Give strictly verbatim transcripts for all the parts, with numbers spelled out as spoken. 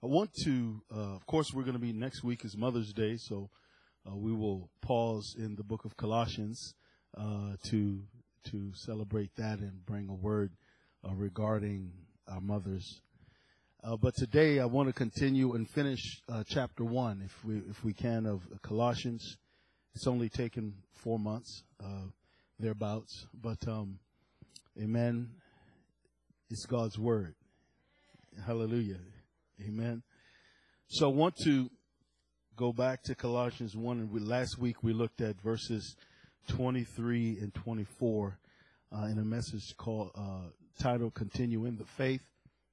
I want to, uh, of course, we're going to be next week is Mother's Day, so uh, we will pause in the book of Colossians uh, to to celebrate that and bring a word uh, regarding our mothers. Uh, but today I want to continue and finish uh, chapter one, if we if we can, of Colossians. It's only taken four months, uh, thereabouts, but um, amen. It's God's word. Hallelujah. Amen. So I want to go back to Colossians one. And we, last week we looked at verses twenty-three and twenty-four uh, in a message called uh, titled Continue in the Faith.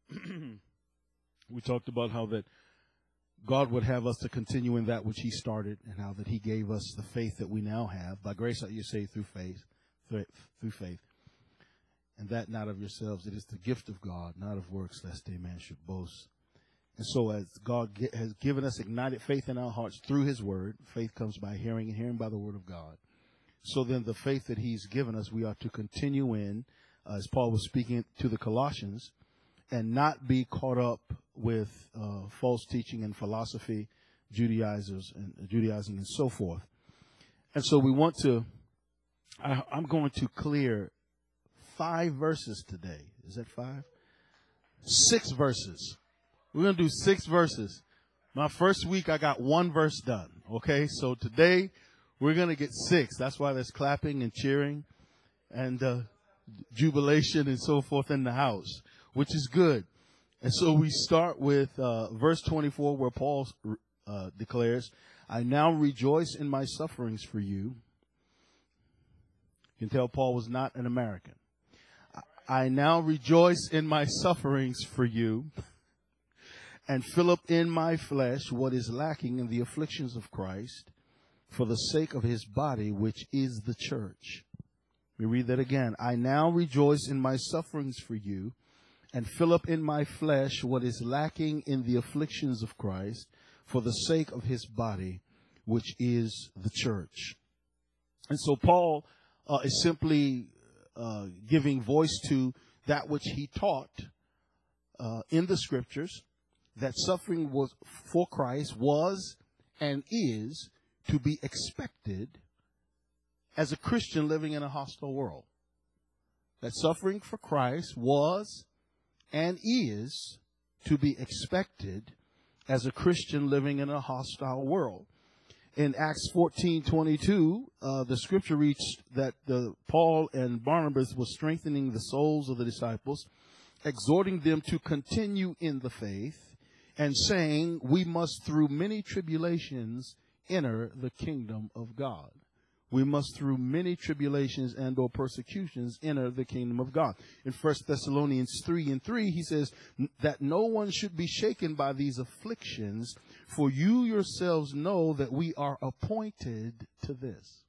We talked about how that God would have us to continue in that which he started, and how that he gave us the faith that we now have. By grace are you saved through faith, through faith. And that not of yourselves, it is the gift of God, not of works, lest a man should boast. And so as God get, has given us ignited faith in our hearts through his word, faith comes by hearing, and hearing by the word of God. So then the faith that he's given us, we are to continue in, uh, as Paul was speaking to the Colossians, and not be caught up with uh, false teaching and philosophy, Judaizers and uh, Judaizing and so forth. And so we want to, I, I'm going to clear five verses today. Is that five? Six verses. We're going to do six verses. My first week, I got one verse done. Okay, so today we're going to get six. That's why there's clapping and cheering and uh, jubilation and so forth in the house, which is good. And so we start with uh, verse twenty-four, where Paul uh, declares, I now rejoice in my sufferings for you. You can tell Paul was not an American. I now rejoice in my sufferings for you, and fill up in my flesh what is lacking in the afflictions of Christ, for the sake of his body, which is the church. We read that again. I now rejoice in my sufferings for you, and fill up in my flesh what is lacking in the afflictions of Christ, for the sake of his body, which is the church. And so Paul uh, is simply uh, giving voice to that which he taught uh, in the scriptures, that suffering was for Christ was and is to be expected as a Christian living in a hostile world. That suffering for Christ was and is to be expected as a Christian living in a hostile world. In Acts fourteen twenty-two, uh, the scripture reads that the, Paul and Barnabas were strengthening the souls of the disciples, exhorting them to continue in the faith, and saying, we must through many tribulations enter the kingdom of God. We must through many tribulations and or persecutions enter the kingdom of God. In First Thessalonians three and three, he says that no one should be shaken by these afflictions, for you yourselves know that we are appointed to this.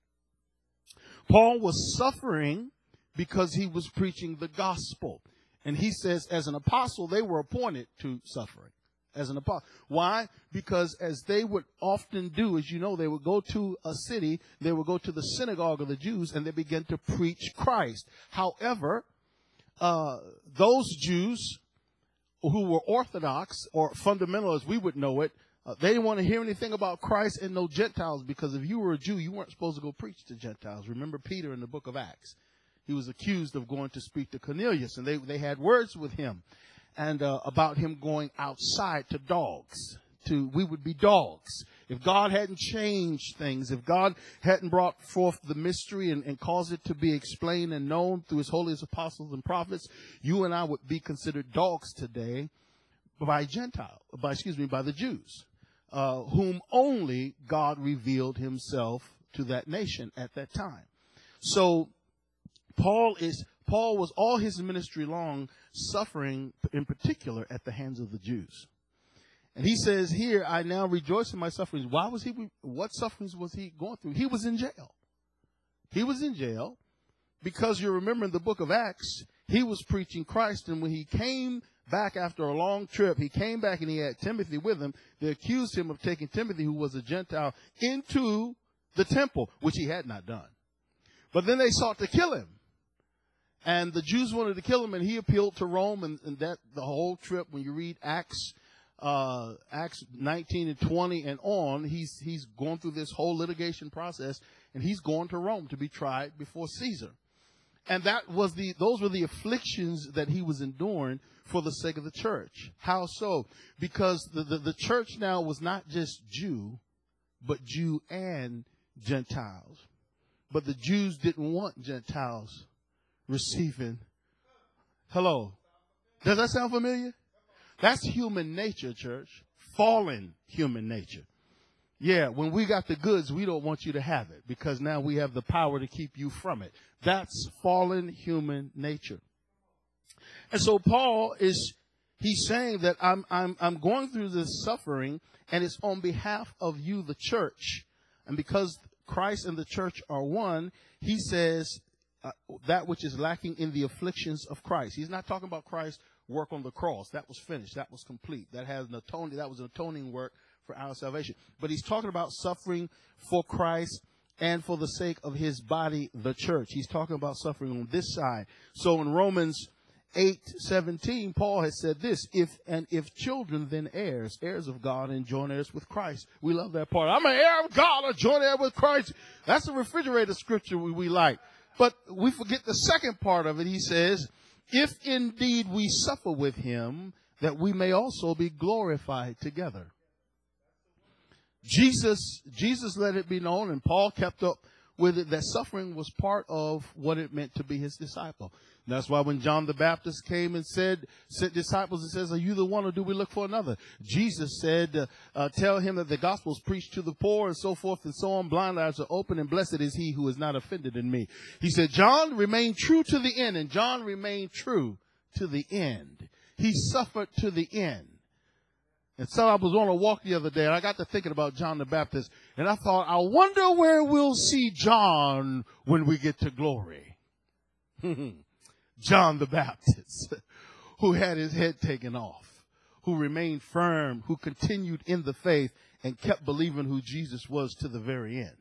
Paul was suffering because he was preaching the gospel. And he says as an apostle, they were appointed to suffering. As an apostle. Why? Because as they would often do, as you know, they would go to a city, they would go to the synagogue of the Jews, and they began to preach Christ. However, uh, those Jews who were Orthodox or fundamental as we would know it, uh, they didn't want to hear anything about Christ and no Gentiles, because if you were a Jew, you weren't supposed to go preach to Gentiles. Remember Peter in the book of Acts. He was accused of going to speak to Cornelius, and they, they had words with him. And uh, about him going outside to dogs. To we would be dogs. If God hadn't changed things, if God hadn't brought forth the mystery and, and caused it to be explained and known through his holiest apostles and prophets, you and I would be considered dogs today by Gentile, by excuse me, by the Jews, uh, whom only God revealed himself to that nation at that time. So Paul is Paul was all his ministry long suffering, in particular, at the hands of the Jews. And he says here, I now rejoice in my sufferings. Why was he, what sufferings was he going through? He was in jail. He was in jail because you remember in the book of Acts, he was preaching Christ. And when he came back after a long trip, he came back and he had Timothy with him. They accused him of taking Timothy, who was a Gentile, into the temple, which he had not done. But then they sought to kill him. And the Jews wanted to kill him, and he appealed to Rome, and, and that the whole trip, when you read Acts uh, Acts nineteen and twenty and on, he's, he's going through this whole litigation process, and he's going to Rome to be tried before Caesar. And that was the, those were the afflictions that he was enduring for the sake of the church. How so? Because the, the, the church now was not just Jew, but Jew and Gentiles. But the Jews didn't want Gentiles receiving. Hello. Does that sound familiar? That's human nature, church. Fallen human nature. Yeah, when we got the goods, we don't want you to have it because now we have the power to keep you from it. That's fallen human nature. And so Paul is, he's saying that I'm, I'm, I'm going through this suffering, and it's on behalf of you, the church. And because Christ and the church are one, he says uh, that which is lacking in the afflictions of Christ. He's not talking about Christ's work on the cross. That was finished. That was complete. That has an atoning, that was an atoning work for our salvation. But he's talking about suffering for Christ and for the sake of his body, the church. He's talking about suffering on this side. So in Romans eight seventeen, Paul has said this, if and if children, then heirs, heirs of God and joint heirs with Christ. We love that part. I'm an heir of God, a joint heir with Christ. That's a refrigerator scripture we, we like. But we forget the second part of it. He says, if indeed we suffer with him, that we may also be glorified together. Jesus, Jesus let it be known, and Paul kept up with it, that suffering was part of what it meant to be his disciple. And that's why when John the Baptist came and said, sent disciples, it says, are you the one, or do we look for another? Jesus said, uh, uh, tell him that the gospel is preached to the poor, and so forth and so on. Blind eyes are open, and blessed is he who is not offended in me. He said, John remained true to the end, and John remained true to the end. He suffered to the end. And so I was on a walk the other day, and I got to thinking about John the Baptist, and I thought, I wonder where we'll see John when we get to glory. John the Baptist, who had his head taken off, who remained firm, who continued in the faith, and kept believing who Jesus was to the very end.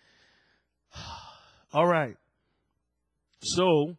All right. So,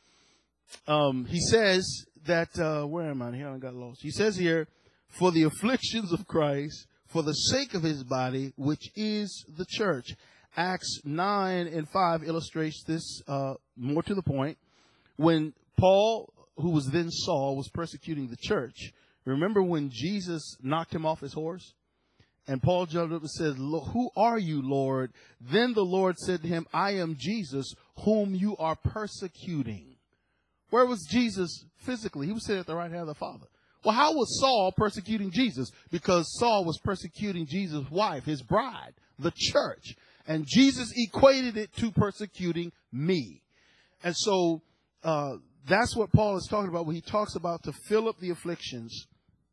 um, he says that, uh, where am I? Here I got lost. He says here, for the afflictions of Christ, for the sake of his body, which is the church. Acts nine and five illustrates this uh, more to the point. When Paul, who was then Saul, was persecuting the church, remember when Jesus knocked him off his horse? And Paul jumped up and said, who are you, Lord? Then the Lord said to him, I am Jesus, whom you are persecuting. Where was Jesus physically? He was sitting at the right hand of the Father. Well, how was Saul persecuting Jesus? Because Saul was persecuting Jesus' wife, his bride, the church. And Jesus equated it to persecuting me. And so uh, that's what Paul is talking about when he talks about to fill up the afflictions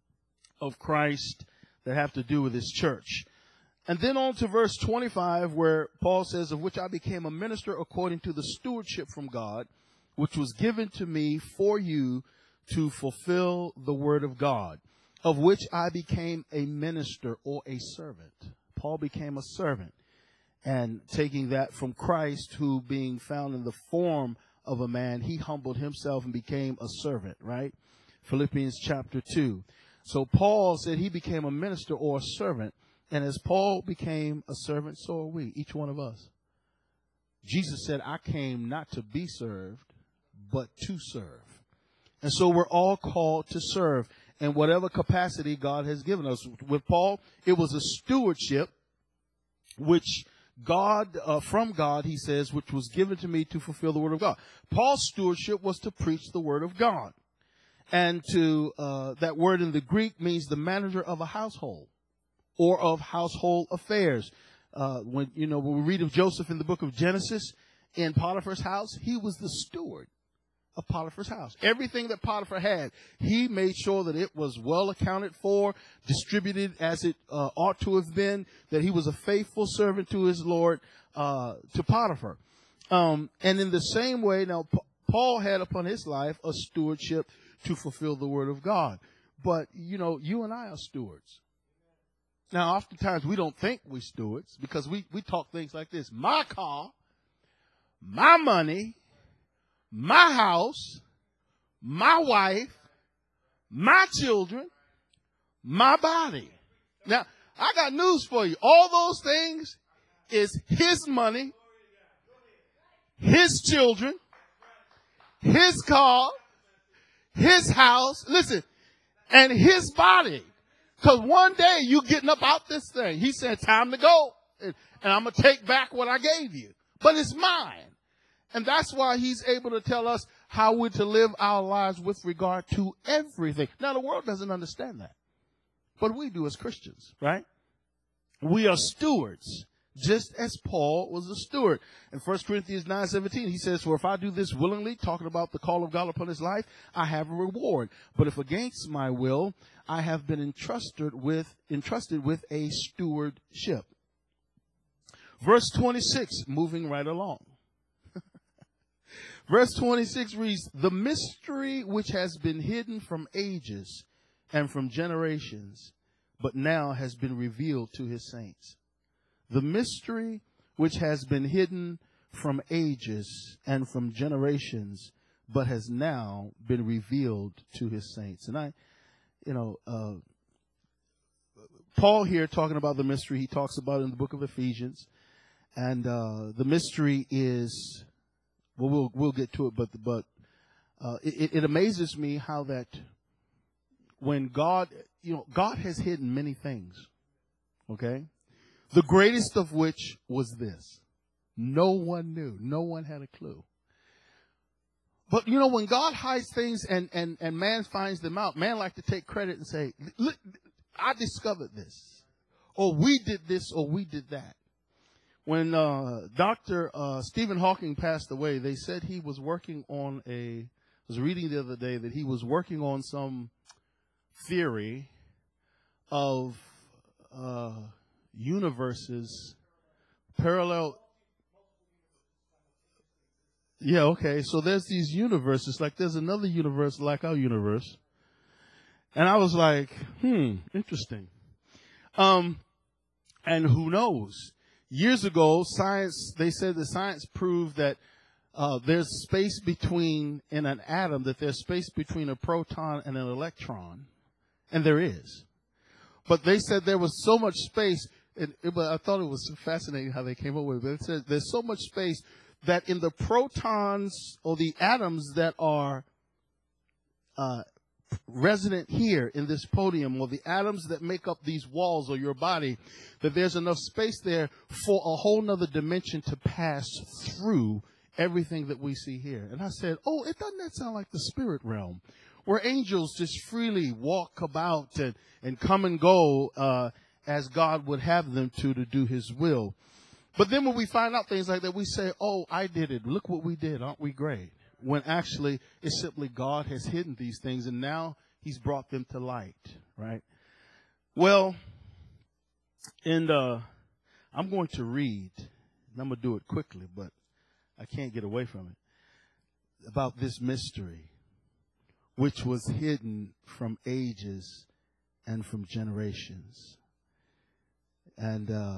of Christ that have to do with his church. And then on to verse twenty-five, where Paul says, of which I became a minister according to the stewardship from God, which was given to me for you to fulfill the word of God, of which I became a minister or a servant. Paul became a servant, and taking that from Christ, who being found in the form of a man, he humbled himself and became a servant, right? Philippians chapter two. So Paul said he became a minister or a servant, and as Paul became a servant, so are we, each one of us. Jesus said, I came not to be served, but to serve. And so we're all called to serve in whatever capacity God has given us. With Paul, it was a stewardship, which God, uh, from God, he says, which was given to me to fulfill the word of God. Paul's stewardship was to preach the word of God. And to, uh, that word in the Greek means the manager of a household or of household affairs. Uh, when, you know, when we read of Joseph in the book of Genesis in Potiphar's house, he was the steward of Potiphar's house. Everything that Potiphar had, he made sure that it was well accounted for, distributed as it uh, ought to have been, that he was a faithful servant to his Lord, uh, to Potiphar. Um, and in the same way, now, P- Paul had upon his life a stewardship to fulfill the word of God. But, you know, you and I are stewards. Now, oftentimes we don't think we're stewards because we, we talk things like this. My car, my money, my house, my wife, my children, my body. Now, I got news for you. All those things is his money, his children, his car, his house, listen, and his body. Because one day you getting up out this thing. He said, time to go. And, and I'm going to take back what I gave you. But it's mine. And that's why he's able to tell us how we're to live our lives with regard to everything. Now, the world doesn't understand that. But we do as Christians, right? We are stewards, just as Paul was a steward. In First Corinthians nine seventeen, he says, for if I do this willingly, talking about the call of God upon his life, I have a reward. But if against my will, I have been entrusted with, entrusted with a stewardship. Verse twenty-six, moving right along. Verse twenty-six reads, the mystery which has been hidden from ages and from generations, but now has been revealed to his saints. The mystery which has been hidden from ages and from generations, but has now been revealed to his saints. And I, you know, uh, Paul here talking about the mystery, he talks about it in the book of Ephesians. And uh, the mystery is, well, we'll we'll get to it, but but uh, it, it amazes me how that when God, you know, God has hidden many things, okay? The greatest of which was this. No one knew. No one had a clue. But, you know, when God hides things and, and, and man finds them out, man like to take credit and say, look, I discovered this. Or we did this or we did that. When uh, Doctor Uh, Stephen Hawking passed away, they said he was working on a, I was reading the other day that he was working on some theory of uh, universes parallel. Yeah, okay. So there's these universes, like there's another universe like our universe. And I was like, hmm, interesting. Um, and who knows? Years ago, science, they said that science proved that uh, there's space between, in an atom, that there's space between a proton and an electron. And there is. But they said there was so much space, and it, but I thought it was fascinating how they came up with it. But it said there's so much space that in the protons or the atoms that are uh, resident here in this podium, or the atoms that make up these walls or your body, that there's enough space there for a whole nother dimension to pass through everything that we see here. And I said, oh, it doesn't that sound like the spirit realm, where angels just freely walk about and, and come and go uh, as God would have them to, to do his will. But then when we find out things like that, we say, oh, I did it. Look what we did. Aren't we great? When actually it's simply God has hidden these things and now he's brought them to light, right? Well, and uh, I'm going to read, and I'm going to do it quickly, but I can't get away from it, about this mystery, which was hidden from ages and from generations. And uh,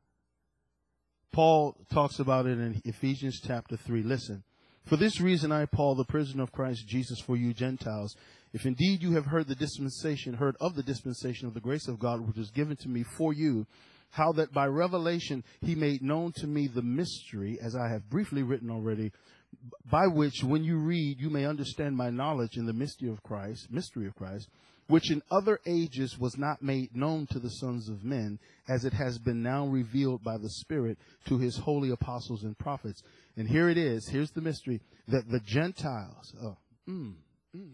Paul talks about it in Ephesians chapter three. Listen, for this reason I, Paul, the prisoner of Christ Jesus for you Gentiles, if indeed you have heard the dispensation, heard of the dispensation of the grace of God, which was given to me for you, how that by revelation he made known to me the mystery, as I have briefly written already, by which when you read, you may understand my knowledge in the mystery of Christ, mystery of Christ, which in other ages was not made known to the sons of men, as it has been now revealed by the Spirit to his holy apostles and prophets. And here it is, here's the mystery, that the Gentiles, oh, mm, mm,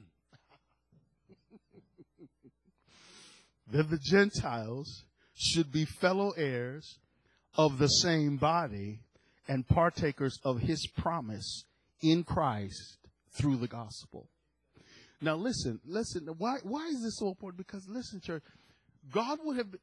that the Gentiles should be fellow heirs of the same body and partakers of his promise in Christ through the gospel. Now listen, listen, why why is this so important? Because listen, church, God would have,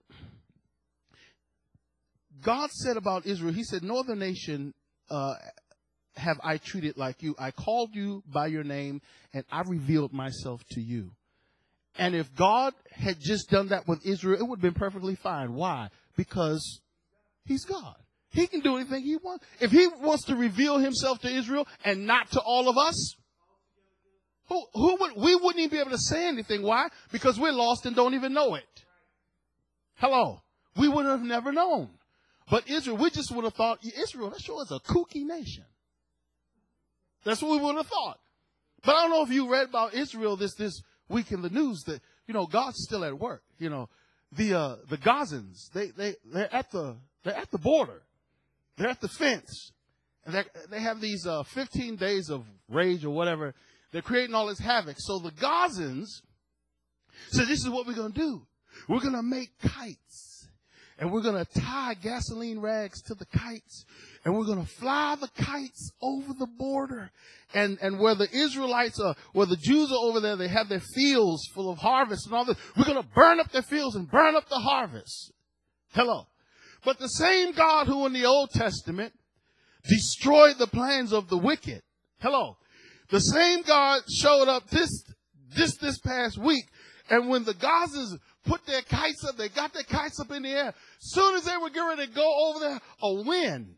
God said about Israel, he said, no other nation uh, have I treated like you. I called you by your name and I revealed myself to you. And if God had just done that with Israel, it would have been perfectly fine. Why? Because he's God. He can do anything he wants. If he wants to reveal himself to Israel and not to all of us, Who, who would, we wouldn't even be able to say anything. Why? Because we're lost and don't even know it. Hello. We would have never known. But Israel, we just would have thought, Israel, that sure is a kooky nation. That's what we would have thought. But I don't know if you read about Israel this, this week in the news that, you know, God's still at work. You know, the, uh, the Gazans, they, they, they're at the, they're at the border. They're at the fence. And they they have these, uh, fifteen days of rage or whatever. They're creating all this havoc. So the Gazans said, this is what we're going to do. We're going to make kites. And we're going to tie gasoline rags to the kites. And we're going to fly the kites over the border. And, and where the Israelites are, where the Jews are over there, they have their fields full of harvest and all this. We're going to burn up their fields and burn up the harvest. Hello. But the same God who in the Old Testament destroyed the plans of the wicked. Hello. The same God showed up this, this, this past week. And when the Gazans put their kites up, they got their kites up in the air. Soon as they were getting ready to go over there, a wind.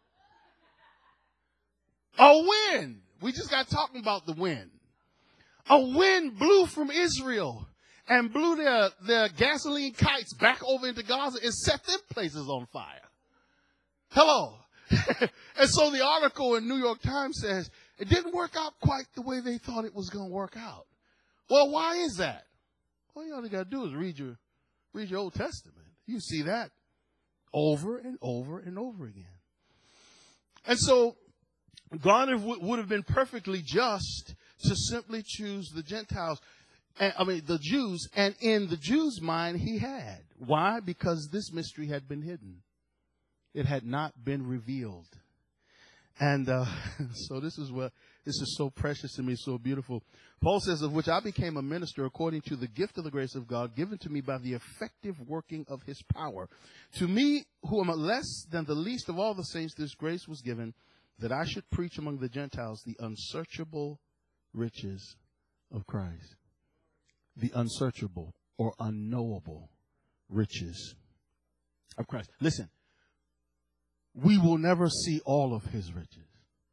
A wind. We just got talking about the wind. A wind blew from Israel and blew their, their gasoline kites back over into Gaza and set them places on fire. Hello. And so the article in New York Times says it didn't work out quite the way they thought it was going to work out. Well, why is that? All you all you got to do is read your, read your Old Testament. You see that over and over and over again. And so God would have been perfectly just to simply choose the Gentiles, and, I mean the Jews, and in the Jews' mind he had. Why? Because this mystery had been hidden. It had not been revealed. And uh, so this is what, this is so precious to me, so beautiful. Paul says, of which I became a minister according to the gift of the grace of God given to me by the effective working of his power. To me, who am less than the least of all the saints, this grace was given, that I should preach among the Gentiles the unsearchable riches of Christ. The unsearchable or unknowable riches of Christ. Listen, we will never see all of his riches.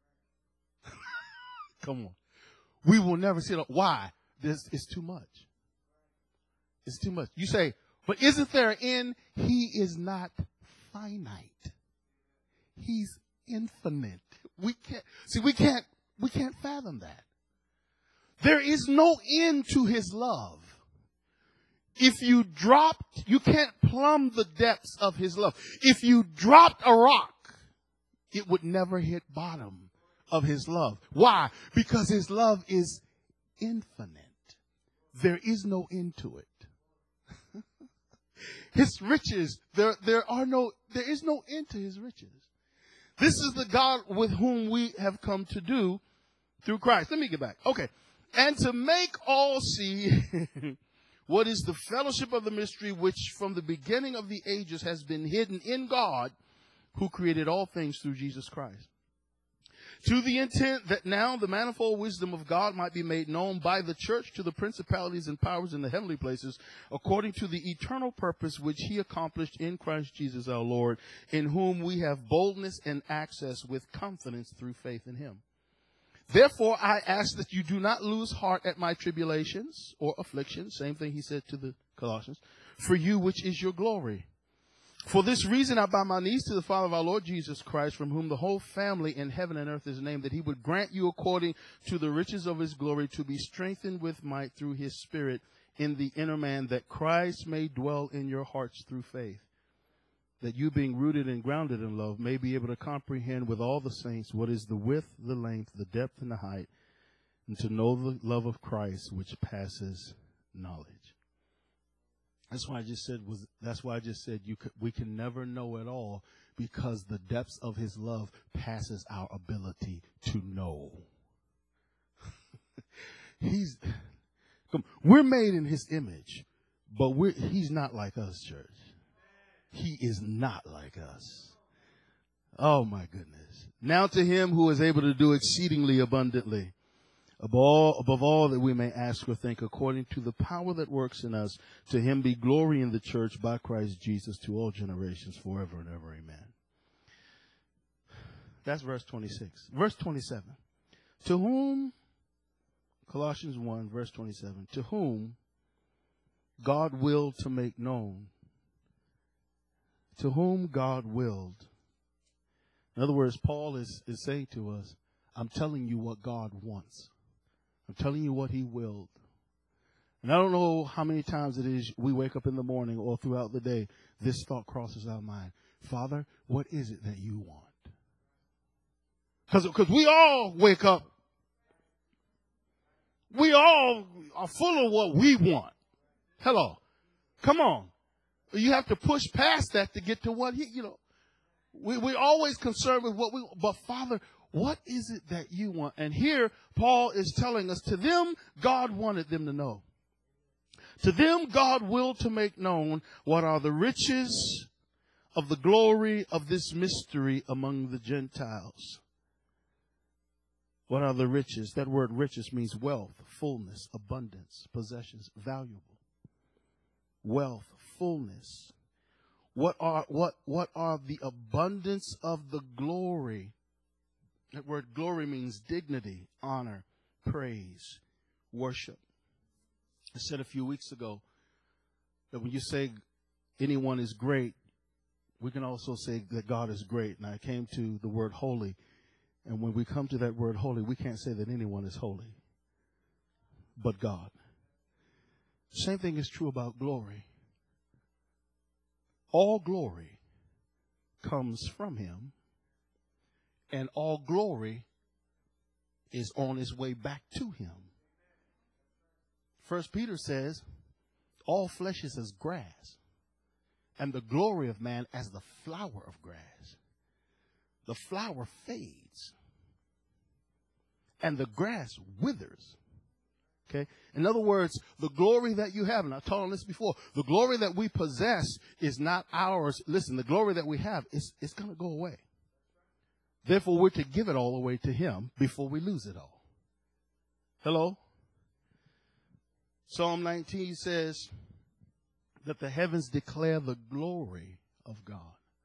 Come on. We will never see it all. Why? This is too much. It's too much. You say, but isn't there an end? He is not finite. He's infinite. We can't, see, we can't, we can't fathom that. There is no end to his love. If you dropped, you can't plumb the depths of his love. If you dropped a rock, it would never hit bottom of his love. Why? Because his love is infinite. There is no end to it. His riches, there, there are no, there is no end to his riches. This is the God with whom we have come to do through Christ. Let me get back. Okay. And to make all see what is the fellowship of the mystery which from the beginning of the ages has been hidden in God, who created all things through Jesus Christ. To the intent that now the manifold wisdom of God might be made known by the church to the principalities and powers in the heavenly places, according to the eternal purpose which he accomplished in Christ Jesus our Lord, in whom we have boldness and access with confidence through faith in him. Therefore, I ask that you do not lose heart at my tribulations or afflictions. Same thing he said to the Colossians. For you, which is your glory. For this reason, I bow my knees to the Father of our Lord Jesus Christ, from whom the whole family in heaven and earth is named, that he would grant you according to the riches of his glory to be strengthened with might through his Spirit in the inner man, that Christ may dwell in your hearts through faith, that you, being rooted and grounded in love, may be able to comprehend with all the saints what is the width, the length, the depth, and the height, and to know the love of Christ which passes knowledge. That's why I just said was that's why I just said you could, we can never know it all, because the depths of his love passes our ability to know. He's we're made in his image, but we're he's not like us, church. He is not like us. Oh, my goodness. Now to him who is able to do exceedingly abundantly, above all, above all that we may ask or think, according to the power that works in us, to him be glory in the church by Christ Jesus to all generations forever and ever. Amen. That's verse twenty-six. Verse twenty-seven. To whom Colossians one, verse twenty-seven. To whom God willed to make known. To whom God willed. In other words, Paul is, is saying to us, I'm telling you what God wants. I'm telling you what he willed. And I don't know how many times it is we wake up in the morning or throughout the day, this thought crosses our mind. Father, what is it that you want? Because because we all wake up. We all are full of what we want. Hello. Come on. You have to push past that to get to what he, you know. We, we're always concerned with what we want. But Father, what is it that you want? And here, Paul is telling us, to them, God wanted them to know. To them, God willed to make known what are the riches of the glory of this mystery among the Gentiles. What are the riches? That word riches means wealth, fullness, abundance, possessions, valuable. Wealth, fullness. What are what what are the abundance of the glory? That word glory means dignity, honor, praise, worship. I said a few weeks ago that when you say anyone is great, we can also say that God is great. And I came to the word holy. And when we come to that word holy, we can't say that anyone is holy but God. Same thing is true about glory. All glory comes from him, and all glory is on its way back to him. First Peter says, all flesh is as grass, and the glory of man as the flower of grass. The flower fades, and the grass withers. Okay? In other words, the glory that you have, and I've told this before, the glory that we possess is not ours. Listen, the glory that we have, is it's going to go away. Therefore, we're to give it all away to him before we lose it all. Hello? Psalm nineteen says that the heavens declare the glory of God.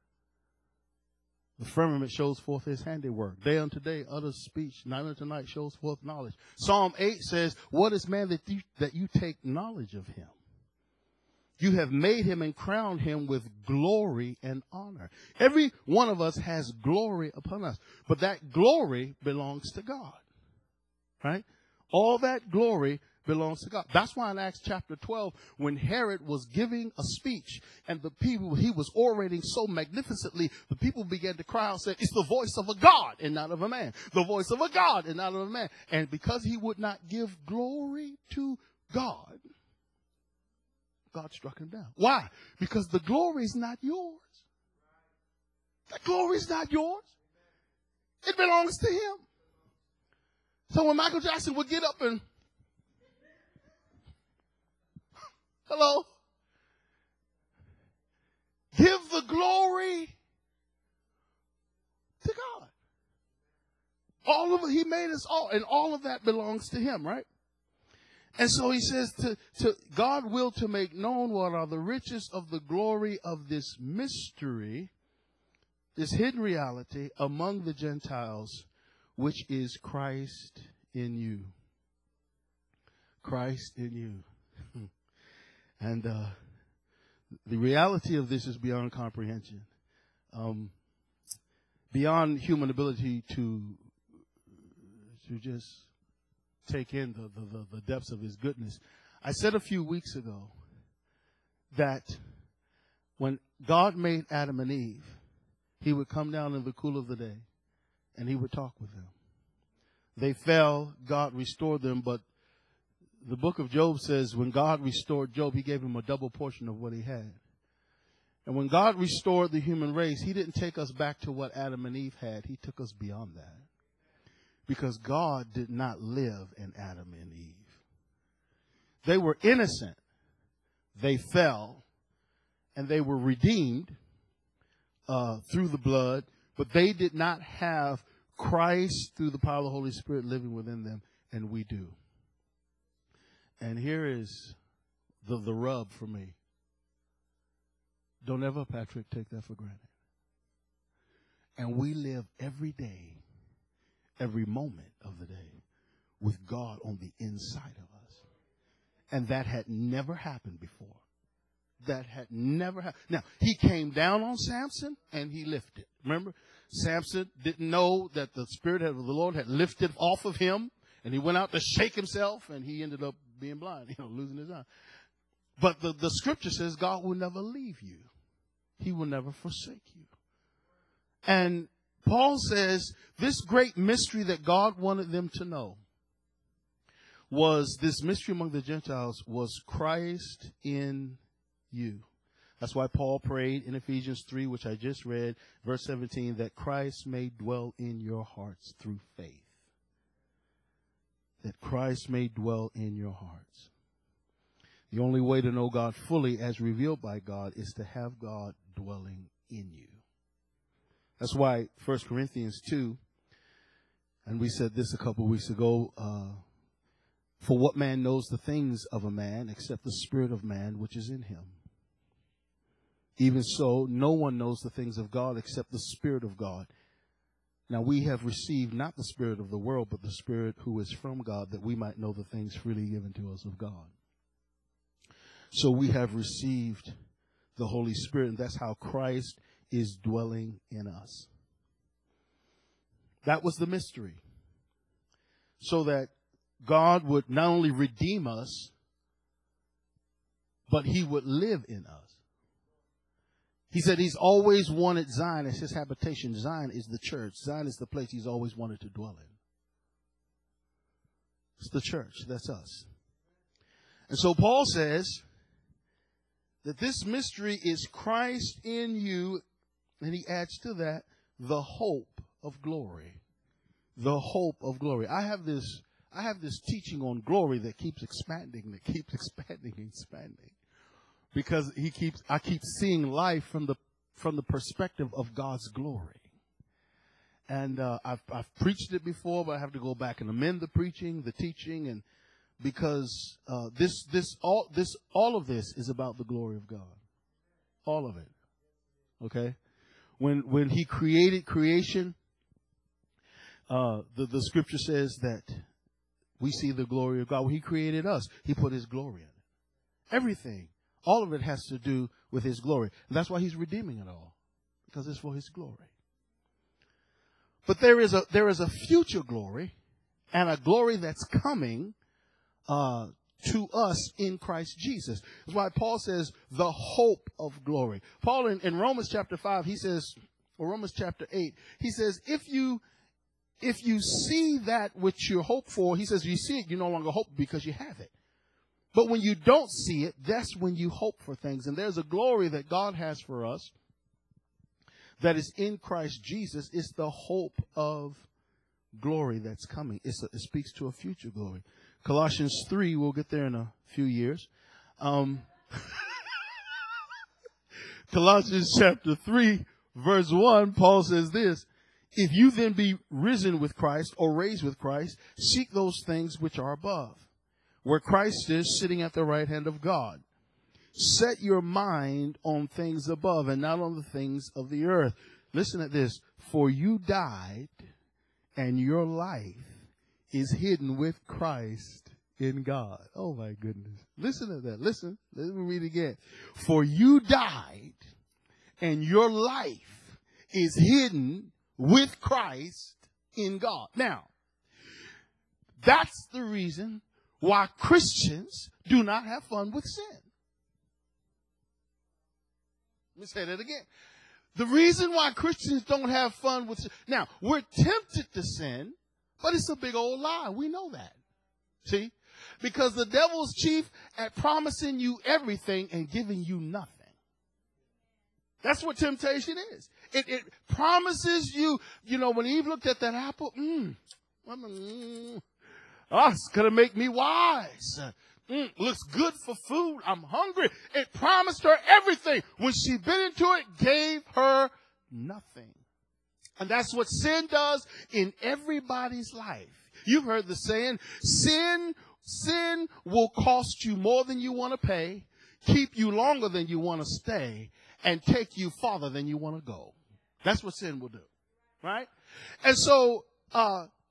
The firmament shows forth his handiwork. Day unto day utters speech. Night unto night shows forth knowledge. Psalm eight says, what is man that you, that you take knowledge of him? You have made him and crowned him with glory and honor. Every one of us has glory upon us. But that glory belongs to God. Right? All that glory belongs to God. That's why in Acts chapter twelve, when Herod was giving a speech and the people, he was orating so magnificently, the people began to cry out, saying, it's the voice of a God and not of a man. The voice of a God and not of a man. And because he would not give glory to God, God struck him down. Why? Because the glory is not yours. The glory is not yours. It belongs to him. So when Michael Jackson would get up and hello. Give the glory to God. All of it, he made us all, and all of that belongs to him, right? And so he says to, to God will to make known what are the riches of the glory of this mystery, this hidden reality among the Gentiles, which is Christ in you. Christ in you. And uh, the reality of this is beyond comprehension, um, beyond human ability to to just take in the, the, the depths of his goodness. I said a few weeks ago that when God made Adam and Eve, he would come down in the cool of the day and he would talk with them. They fell, God restored them, but the book of Job says when God restored Job, he gave him a double portion of what he had. And when God restored the human race, he didn't take us back to what Adam and Eve had. He took us beyond that. Because God did not live in Adam and Eve. They were innocent. They fell. And they were redeemed uh, through the blood. But they did not have Christ through the power of the Holy Spirit living within them. And we do. And here is the, the rub for me. Don't ever, Patrick, take that for granted. And we live every day, every moment of the day, with God on the inside of us. And that had never happened before. That had never happened. Now, he came down on Samson and he lifted. Remember, Samson didn't know that the Spirit of the Lord had lifted off of him, and he went out to shake himself, and he ended up being blind, you know, losing his eye. But the, the scripture says God will never leave you. He will never forsake you. And Paul says this great mystery that God wanted them to know was this mystery among the Gentiles was Christ in you. That's why Paul prayed in Ephesians three, which I just read, verse seventeen, that Christ may dwell in your hearts through faith. That Christ may dwell in your hearts. The only way to know God fully as revealed by God is to have God dwelling in you. That's why First Corinthians two, and we said this a couple of weeks ago, uh, for what man knows the things of a man except the spirit of man which is in him? Even so, no one knows the things of God except the Spirit of God. Now we have received not the spirit of the world, but the Spirit who is from God, that we might know the things freely given to us of God. So we have received the Holy Spirit, and that's how Christ is dwelling in us. That was the mystery. So that God would not only redeem us, but he would live in us. He said he's always wanted Zion as his habitation. Zion is the church. Zion is the place he's always wanted to dwell in. It's the church. That's us. And so Paul says that this mystery is Christ in you, and he adds to that the hope of glory. The hope of glory. I have this, I have this teaching on glory that keeps expanding, that keeps expanding and expanding. Because he keeps, I keep seeing life from the from the perspective of God's glory, and uh, I've I've preached it before, but I have to go back and amend the preaching, the teaching, and because uh, this this all this all of this is about the glory of God, all of it. Okay, when when He created creation, uh, the the Scripture says that we see the glory of God. When He created us, He put His glory in it. Everything. All of it has to do with His glory. And that's why He's redeeming it all, because it's for His glory. But there is a there is a future glory and a glory that's coming uh, to us in Christ Jesus. That's why Paul says the hope of glory. Paul in, in Romans chapter five, he says, or Romans chapter eight, he says, if you if you see that which you hope for, he says, you see it, you no longer hope because you have it. But when you don't see it, that's when you hope for things. And there's a glory that God has for us that is in Christ Jesus. It's the hope of glory that's coming. It's a, it speaks to a future glory. Colossians three, we'll get there in a few years. Um, Colossians chapter three, verse one, Paul says this, if you then be risen with Christ or raised with Christ, seek those things which are above, where Christ is sitting at the right hand of God. Set your mind on things above and not on the things of the earth. Listen to this. For you died, and your life is hidden with Christ in God. Oh, my goodness. Listen to that. Listen. Let me read it again. For you died, and your life is hidden with Christ in God. Now, that's the reason why Christians do not have fun with sin. Let me say that again. The reason why Christians don't have fun with sin. Now, we're tempted to sin, but it's a big old lie. We know that. See? Because the devil's chief at promising you everything and giving you nothing. That's what temptation is. It, it promises you, you know, when Eve looked at that apple, mmm, mm, oh, it's going to make me wise. Mm, looks good for food. I'm hungry. It promised her everything. When she bit into it, gave her nothing. And that's what sin does in everybody's life. You've heard the saying, sin, sin will cost you more than you want to pay, keep you longer than you want to stay, and take you farther than you want to go. That's what sin will do. Right? And so, uh,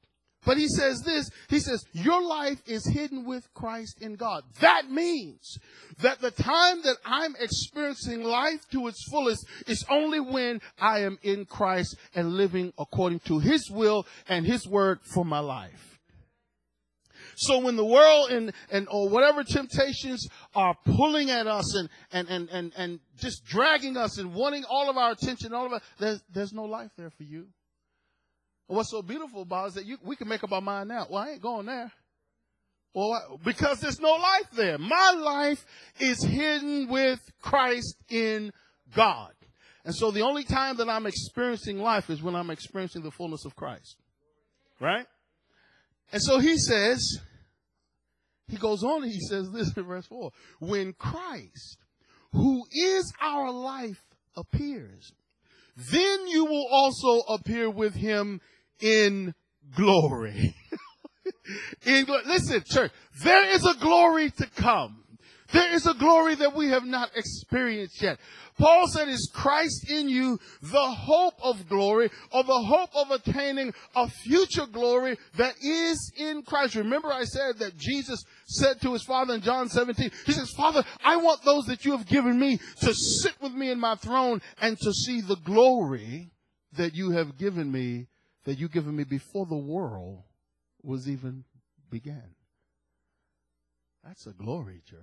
But he says this, he says, your life is hidden with Christ in God. That means that the time that I'm experiencing life to its fullest is only when I am in Christ and living according to his will and his word for my life. So when the world and, and or whatever temptations are pulling at us and, and, and, and, and just dragging us and wanting all of our attention, all of it, there's, there's no life there for you. What's so beautiful about it is that you, we can make up our mind now. Well, I ain't going there. Well, because there's no life there. My life is hidden with Christ in God. And so the only time that I'm experiencing life is when I'm experiencing the fullness of Christ. Right? And so he says, he goes on and he says this in verse four. When Christ, who is our life, appears, then you will also appear with him in glory. in, listen, church, there is a glory to come. There is a glory that we have not experienced yet. Paul said, is Christ in you the hope of glory, or the hope of attaining a future glory that is in Christ? Remember I said that Jesus said to his Father in John seventeen, he says, Father, I want those that you have given me to sit with me in my throne and to see the glory that you have given me, that you've given me before the world was even began. That's a glory, church.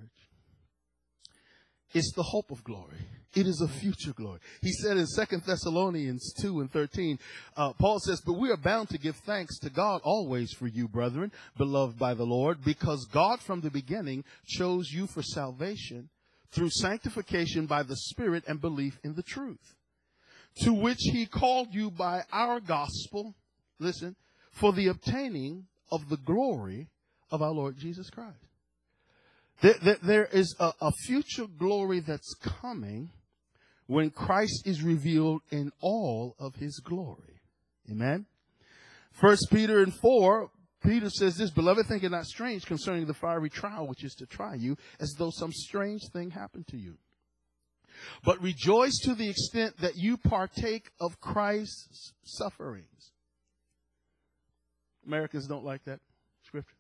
It's the hope of glory. It is a future glory. He said in Second Thessalonians two and thirteen, uh, Paul says, but we are bound to give thanks to God always for you, brethren, beloved by the Lord, because God from the beginning chose you for salvation through sanctification by the Spirit and belief in the truth, to which he called you by our gospel, listen, for the obtaining of the glory of our Lord Jesus Christ. There, there is a, a future glory that's coming when Christ is revealed in all of his glory. Amen. First Peter and four, Peter says this, beloved, think it not strange concerning the fiery trial which is to try you, as though some strange thing happened to you. But rejoice to the extent that you partake of Christ's sufferings. Americans don't like that scripture.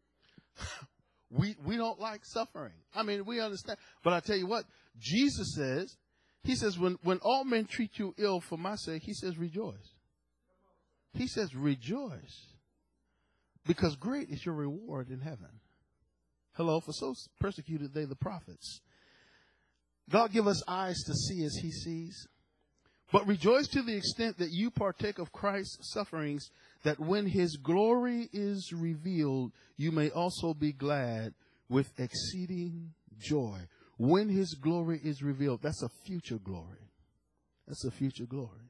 We we don't like suffering. I mean, we understand. But I tell you what, Jesus says, he says, when, when all men treat you ill for my sake, he says, rejoice. He says, rejoice. Because great is your reward in heaven. Hello, for so persecuted they the prophets. God give us eyes to see as he sees. But rejoice to the extent that you partake of Christ's sufferings, that when his glory is revealed, you may also be glad with exceeding joy. When his glory is revealed, that's a future glory. That's a future glory.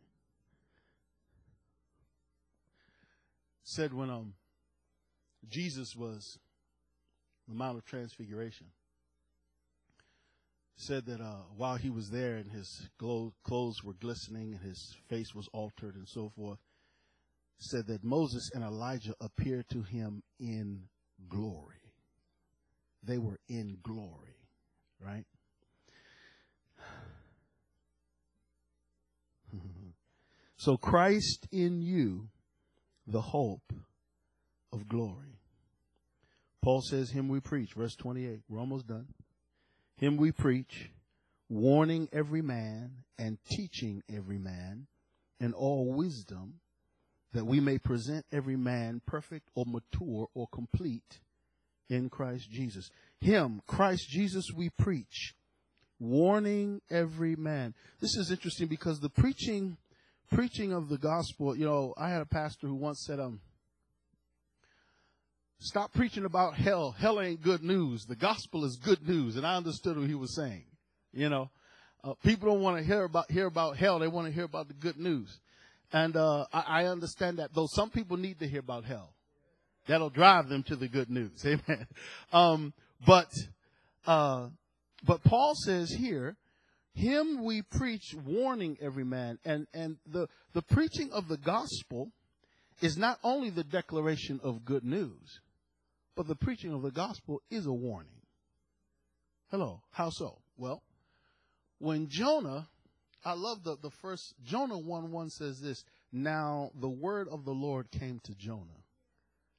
Said when um Jesus was the Mount of Transfiguration, said that uh, while he was there and his glow, clothes were glistening and his face was altered and so forth, said that Moses and Elijah appeared to him in glory. They were in glory, right? So Christ in you, the hope of glory. Paul says, him we preach, verse twenty-eight. We're almost done. Him we preach, warning every man and teaching every man in all wisdom, that we may present every man perfect or mature or complete in Christ Jesus. Him, Christ Jesus, we preach, warning every man. This is interesting because the preaching, preaching of the gospel, you know, I had a pastor who once said, um, stop preaching about hell. Hell ain't good news. The gospel is good news. And I understood what he was saying. You know, uh, people don't want to hear about, hear about hell. They want to hear about the good news. And uh, I, I understand that, though some people need to hear about hell. That'll drive them to the good news. Amen. Um, but, uh, but Paul says here, him we preach, warning every man. And, and the, the preaching of the gospel is not only the declaration of good news, but the preaching of the gospel is a warning. Hello. How so? Well, when Jonah, I love the, the first, Jonah one one says this, now the word of the Lord came to Jonah.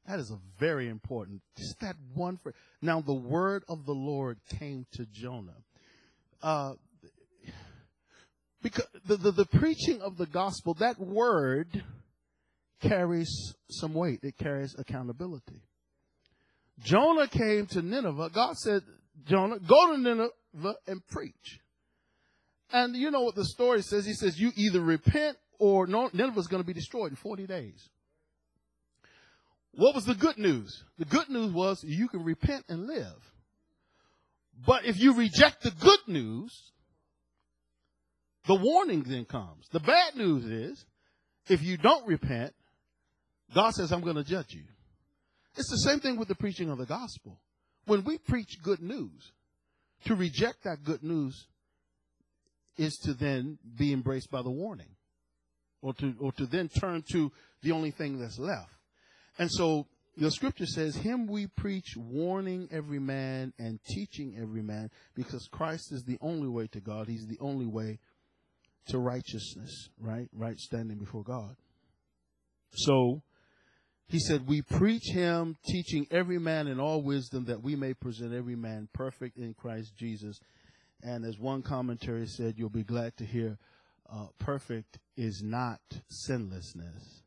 That is a very important. Just that one phrase. Now the word of the Lord came to Jonah. Uh, because the, the, the preaching of the gospel, that word carries some weight. It carries accountability. Jonah came to Nineveh. God said, Jonah, go to Nineveh and preach. And you know what the story says? He says, you either repent or no, Nineveh is going to be destroyed in forty days. What was the good news? The good news was you can repent and live. But if you reject the good news, the warning then comes. The bad news is, if you don't repent, God says, I'm going to judge you. It's the same thing with the preaching of the gospel. When we preach good news, to reject that good news is to then be embraced by the warning, or to, or to then turn to the only thing that's left. And so the scripture says, him we preach, warning every man and teaching every man, because Christ is the only way to God. He's the only way to righteousness, right? Right standing before God. So he said, we preach him, teaching every man in all wisdom, that we may present every man perfect in Christ Jesus. And as one commentary said, you'll be glad to hear, uh, perfect is not sinlessness,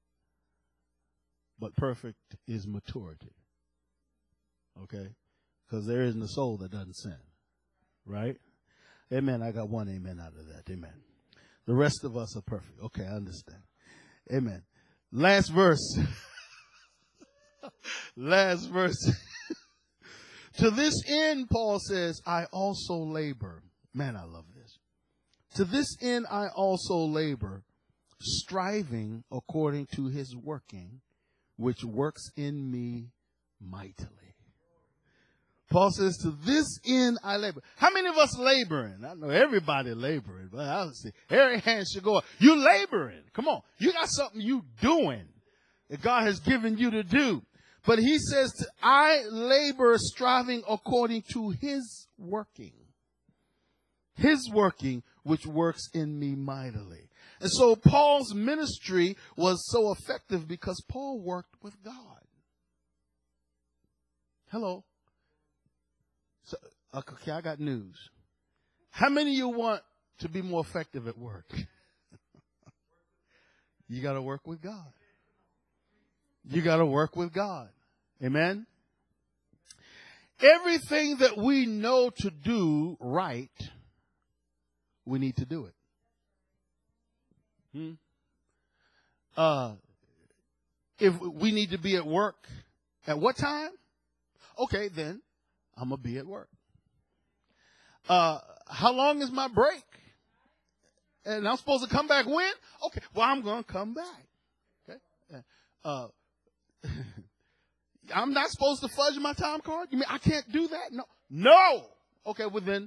but perfect is maturity. Okay? Because there isn't a soul that doesn't sin. Right? Amen. I got one amen out of that. Amen. The rest of us are perfect. Okay, I understand. Amen. Last verse. Last verse. To this end, Paul says, I also labor. Man, I love this. To this end, I also labor, striving according to his working, which works in me mightily. Paul says, to this end I labor. How many of us laboring? I know everybody laboring, but I'll see. Every hand should go up. You laboring. Come on. You got something you doing that God has given you to do. But he says, I labor striving according to his working. His working, which works in me mightily. And so Paul's ministry was so effective because Paul worked with God. Hello. So, okay, I got news. How many of you want to be more effective at work? You got to work with God. You got to work with God. Amen. Everything that we know to do right, we need to do it. Hmm? Uh, if we need to be at work, at what time? Okay, then I'm going to be at work. Uh, how long is my break? And I'm supposed to come back when? Okay, well, I'm going to come back. Okay. Uh, I'm not supposed to fudge my time card? You mean I can't do that? No. No. Okay, well then.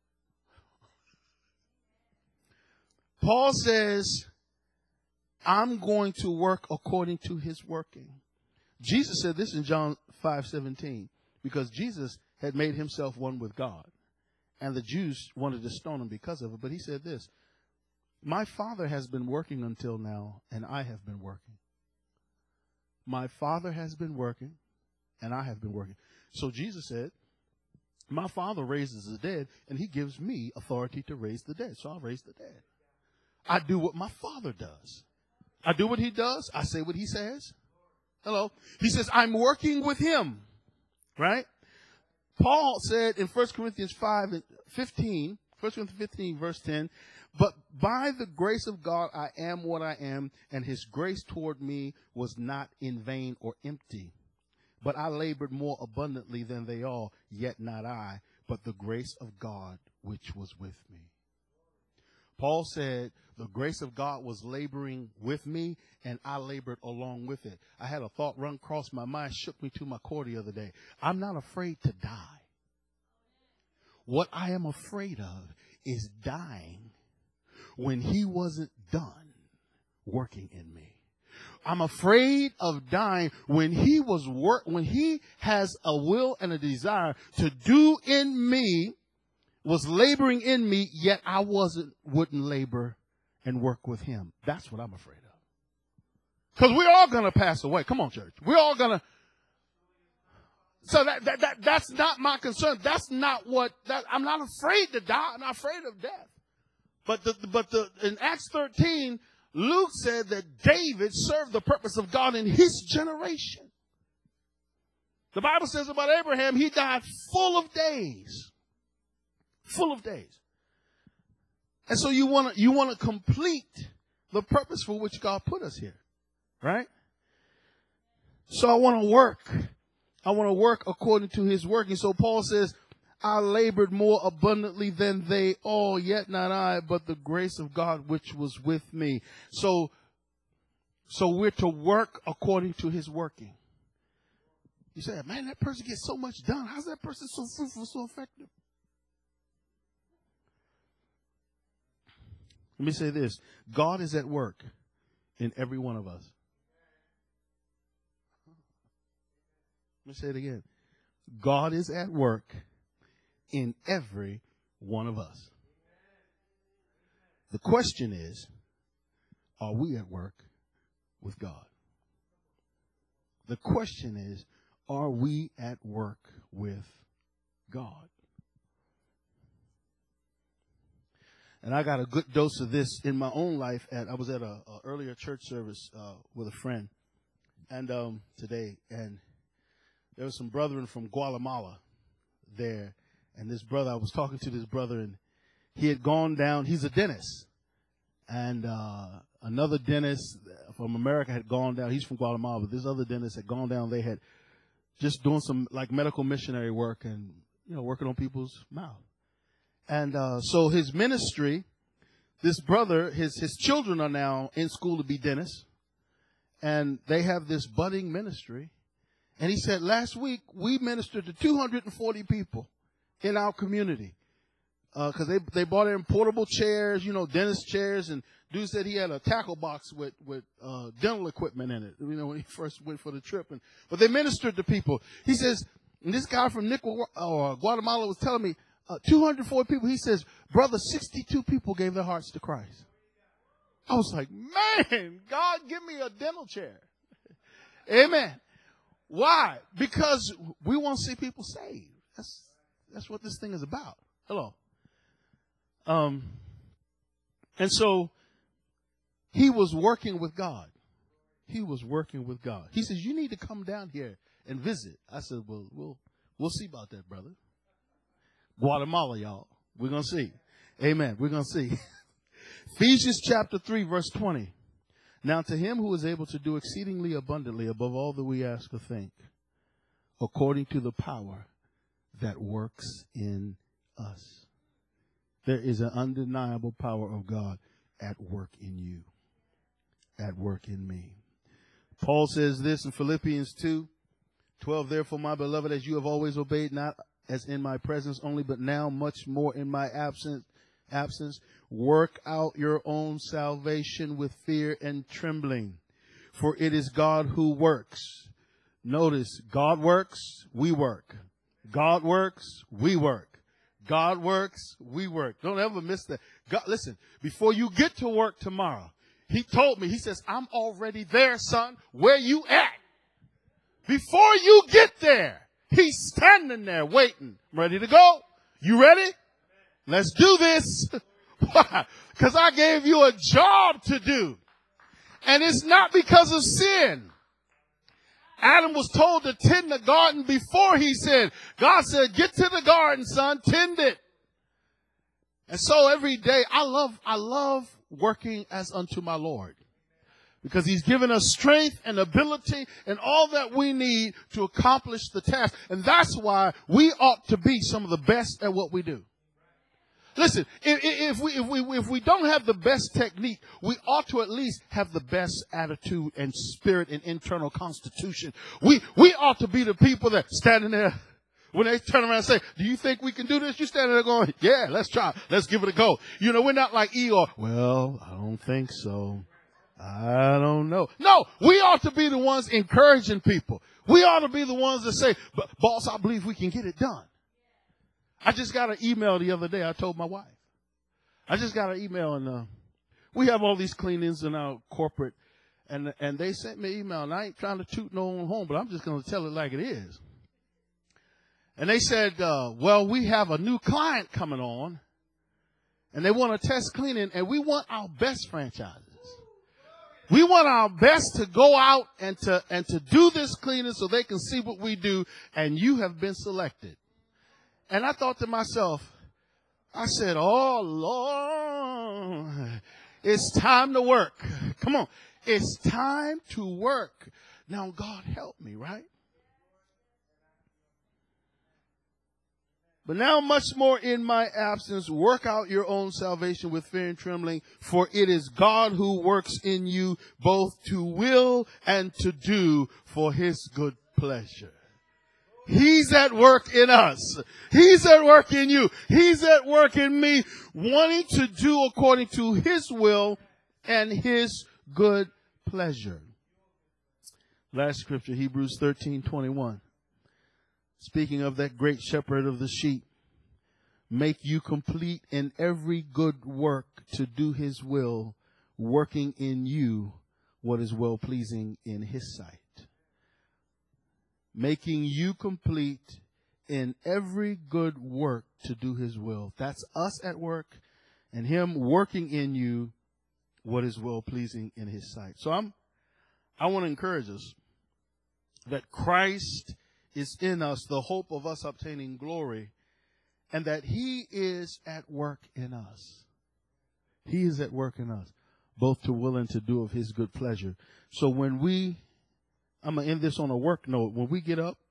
Paul says, I'm going to work according to his working. Jesus said this in John five seventeen, because Jesus had made himself one with God. And the Jews wanted to stone him because of it. But he said this, my Father has been working until now, and I have been working. My Father has been working, and I have been working. So Jesus said, my Father raises the dead, and he gives me authority to raise the dead. So I'll raise the dead. I do what my Father does. I do what he does. I say what he says. Hello. He says, I'm working with him. Right? Paul said in First Corinthians five fifteen, First Corinthians fifteen, verse ten, but by the grace of God, I am what I am, and his grace toward me was not in vain or empty. But I labored more abundantly than they all, yet not I, but the grace of God which was with me. Paul said the grace of God was laboring with me, and I labored along with it. I had a thought run across my mind, shook me to my core the other day. I'm not afraid to die. What I am afraid of is dying when he wasn't done working in me. I'm afraid of dying when he was work, when he has a will and a desire to do in me, was laboring in me, yet I wasn't, wouldn't labor and work with him. That's what I'm afraid of. Because we're all going to pass away. Come on, church. We're all going to. So that, that, that, that's not my concern. That's not what, that, I'm not afraid to die. I'm not afraid of death. But the, but the, in Acts thirteen, Luke said that David served the purpose of God in his generation. The Bible says about Abraham, he died full of days. Full of days. And so you want to, you want to complete the purpose for which God put us here. Right? So I want to work. I want to work according to his working. So Paul says, I labored more abundantly than they all, yet not I, but the grace of God which was with me. So, so we're to work according to his working. You say, man, that person gets so much done. How's that person so fruitful, so effective? Let me say this. God is at work in every one of us. Let me say it again. God is at work in every one of us. The question is, are we at work with God? The question is, are we at work with God? And I got a good dose of this in my own life. At I was at a, a earlier church service uh, with a friend, and um, today, and there was some brethren from Guatemala there, and this brother, I was talking to this brother, and he had gone down. He's a dentist, and uh, another dentist from America had gone down. He's from Guatemala, but this other dentist had gone down. They had just doing some like medical missionary work, and you know, working on people's mouth. And uh, so his ministry, this brother, his his children are now in school to be dentists, and they have this budding ministry. And he said, last week we ministered to two hundred forty people in our community because uh, they they brought in portable chairs, you know, dentist chairs. And dude said he had a tackle box with with uh, dental equipment in it, you know, when he first went for the trip. And but they ministered to people. He says, and this guy from Nicaragua, uh, Guatemala was telling me, uh, two hundred forty people. He says, brother, sixty-two people gave their hearts to Christ. I was like, man, God, give me a dental chair. Amen. Why? Because we want to see people saved. That's that's what this thing is about. Hello. Um, and so he was working with God. He was working with God. He says, you need to come down here and visit. I said, well, we'll we'll see about that, brother. Guatemala, y'all. We're going to see. Amen. We're going to see. Ephesians chapter three, verse twenty. Now to him who is able to do exceedingly abundantly above all that we ask or think, according to the power that works in us. There is an undeniable power of God at work in you, at work in me. Paul says this in Philippians two twelve, therefore, my beloved, as you have always obeyed, not as in my presence only, but now much more in my absence, absence, work out your own salvation with fear and trembling, for it is God who works. Notice, God works, we work. God works, we work. God works, we work. Don't ever miss that. God, listen, before you get to work tomorrow, he told me, he says, I'm already there, son. Where you at? Before you get there, he's standing there waiting, ready to go. You ready? Let's do this. Why? Because I gave you a job to do. And it's not because of sin. Adam was told to tend the garden before he sinned. God said, get to the garden, son, tend it. And so every day I love, I love working as unto my Lord, because he's given us strength and ability and all that we need to accomplish the task. And that's why we ought to be some of the best at what we do. Listen, if, if we if we if we don't have the best technique, we ought to at least have the best attitude and spirit and internal constitution. We we ought to be the people that standing there when they turn around and say, "Do you think we can do this?" You standing there going, "Yeah, let's try. Let's give it a go." You know, we're not like Eeyore. Well, I don't think so. I don't know. No, we ought to be the ones encouraging people. We ought to be the ones that say, "Boss, I believe we can get it done." I just got an email the other day. I told my wife. I just got an email, and uh, we have all these cleanings in our corporate. And and they sent me an email, and I ain't trying to toot no one home, but I'm just going to tell it like it is. And they said, uh, well, we have a new client coming on, and they want to test cleaning, and we want our best franchises. We want our best to go out and to and to do this cleaning so they can see what we do, and you have been selected. And I thought to myself, I said, oh, Lord, it's time to work. Come on. It's time to work. Now, God help me, right? But now much more in my absence, work out your own salvation with fear and trembling, for it is God who works in you both to will and to do for his good pleasure. He's at work in us. He's at work in you. He's at work in me, wanting to do according to his will and his good pleasure. Last scripture, Hebrews thirteen twenty-one. Speaking of that great shepherd of the sheep, make you complete in every good work to do his will, working in you what is well-pleasing in his sight. Making you complete in every good work to do his will. That's us at work and him working in you what is well-pleasing in his sight. So I'm, I want to encourage us that Christ is in us, the hope of us obtaining glory, and that he is at work in us. He is at work in us, both to will and to do of his good pleasure. So when we, I'm going to end this on a work note. When we get up,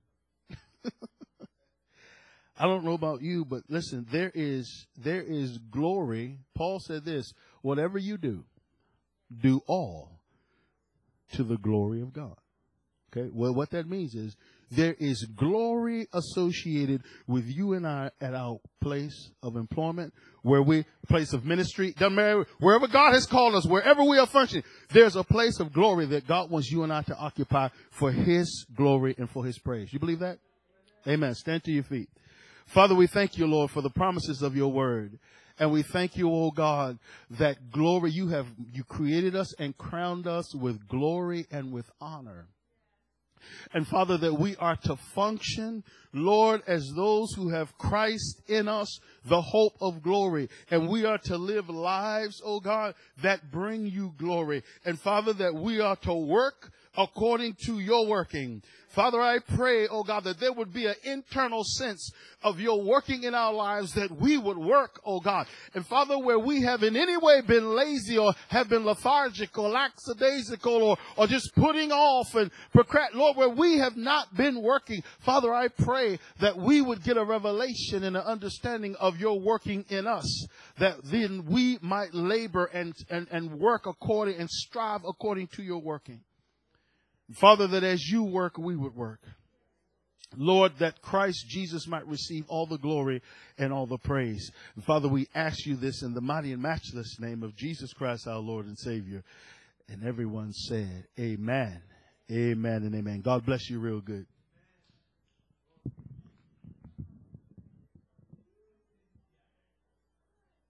I don't know about you, but listen, there is, there is glory. Paul said this, whatever you do, do all to the glory of God. Okay. Well, what that means is there is glory associated with you and I at our place of employment, where we, place of ministry, doesn't matter, wherever God has called us, wherever we are functioning, there's a place of glory that God wants you and I to occupy for his glory and for his praise. You believe that? Amen. Stand to your feet. Father, we thank you, Lord, for the promises of your word. And we thank you, oh God, that glory, you have, you created us and crowned us with glory and with honor. And Father, that we are to function, Lord, as those who have Christ in us, the hope of glory. And we are to live lives, oh God, that bring you glory. And Father, that we are to work according to your working. Father, I pray, oh God, that there would be an internal sense of your working in our lives, that we would work, oh God. And Father, where we have in any way been lazy or have been lethargic or lackadaisical or, or just putting off and procrastinating, Lord, where we have not been working, Father, I pray that we would get a revelation and an understanding of your working in us, that then we might labor and, and, and work according and strive according to your working. Father, that as you work, we would work. Lord, that Christ Jesus might receive all the glory and all the praise. And Father, we ask you this in the mighty and matchless name of Jesus Christ, our Lord and Savior. And everyone said, amen, amen, and amen. God bless you real good.